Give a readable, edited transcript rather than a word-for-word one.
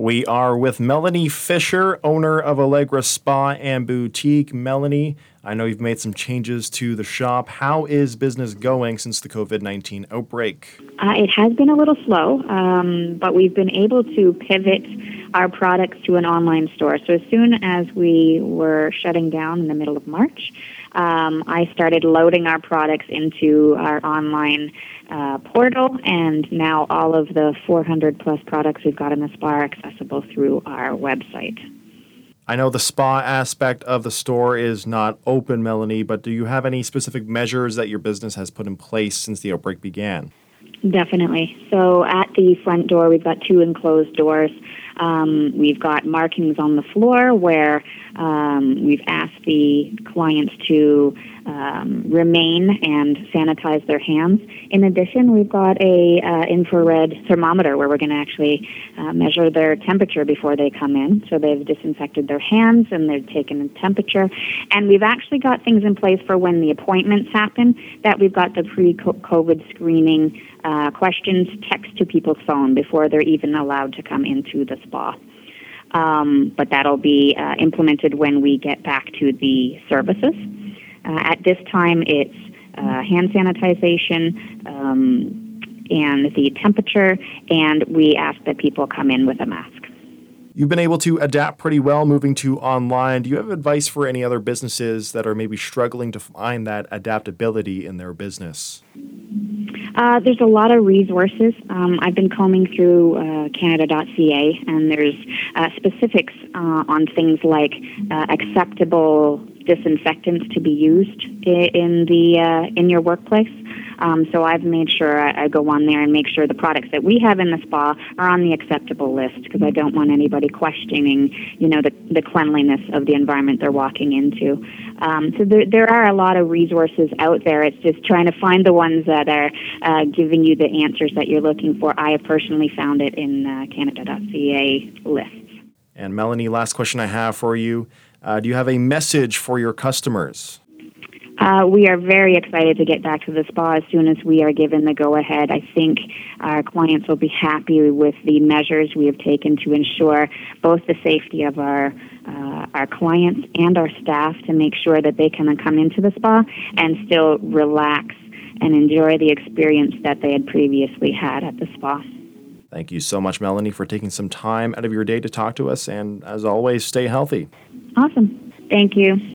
We are with Melanie Fisher, owner of Allegra Spa and Boutique. Melanie, I know you've made some changes to the shop. How is business going since the COVID-19 outbreak? It has been a little slow, but we've been able to pivot our products to an online store. So as soon as we were shutting down in the middle of March, I started loading our products into our online portal, and now all of the 400 plus products we've got in the spa are accessible through our website. I know the spa aspect of the store is not open, Melanie, but do you have any specific measures that your business has put in place since the outbreak began? Definitely. So at the front door, we've got 2 enclosed doors. We've got markings on the floor where we've asked the clients to remain and sanitize their hands. In addition, we've got a infrared thermometer where we're going to actually measure their temperature before they come in. So they've disinfected their hands and they've taken a temperature. And we've actually got things in place for when the appointments happen, that we've got the pre-COVID screening questions text to people's phone before they're even allowed to come into the spa. But that'll be implemented when we get back to the services. At this time, it's hand sanitization and the temperature, and we ask that people come in with a mask. You've been able to adapt pretty well moving to online. Do you have advice for any other businesses that are maybe struggling to find that adaptability in their business? There's a lot of resources. I've been combing through Canada.ca, and there's specifics on things like acceptable disinfectants to be used in your workplace. So I've made sure I go on there and make sure the products that we have in the spa are on the acceptable list, because I don't want anybody questioning, the cleanliness of the environment they're walking into. So there are a lot of resources out there. It's just trying to find the ones that are giving you the answers that you're looking for. I have personally found it in Canada.ca lists. And Melanie, last question I have for you. Do you have a message for your customers? We are very excited to get back to the spa as soon as we are given the go-ahead. I think our clients will be happy with the measures we have taken to ensure both the safety of our clients and our staff, to make sure that they can come into the spa and still relax and enjoy the experience that they had previously had at the spa. Thank you so much, Melanie, for taking some time out of your day to talk to us. And as always, stay healthy. Awesome. Thank you.